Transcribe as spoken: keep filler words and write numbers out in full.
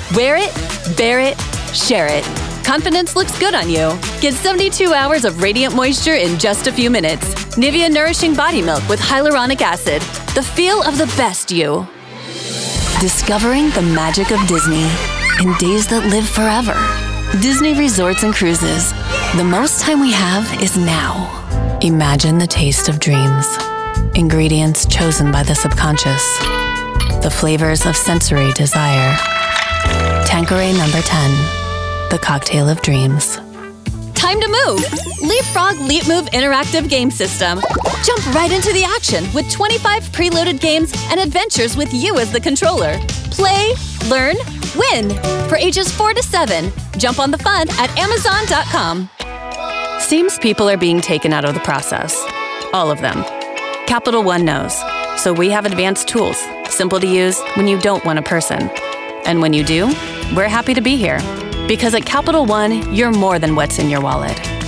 Wear it, bear it, share it. Confidence looks good on you. Get seventy-two hours of radiant moisture in just a few minutes. Nivea Nourishing Body Milk with hyaluronic acid. The feel of the best you. Discovering the magic of Disney in days that live forever. Disney Resorts and Cruises. The most time we have is now. Imagine the taste of dreams. Ingredients chosen by the subconscious. The flavors of sensory desire. Tanqueray number ten. The cocktail of dreams. Time to move! Leapfrog Leap Move Interactive Game System. Jump right into the action with twenty-five preloaded games and adventures with you as the controller. Play, learn, win! For ages four to seven. Jump on the fun at amazon dot com. Seems people are being taken out of the process. All of them. Capital One knows. So we have advanced tools, simple to use when you don't want a person. And when you do, we're happy to be here. Because at Capital One, you're more than what's in your wallet.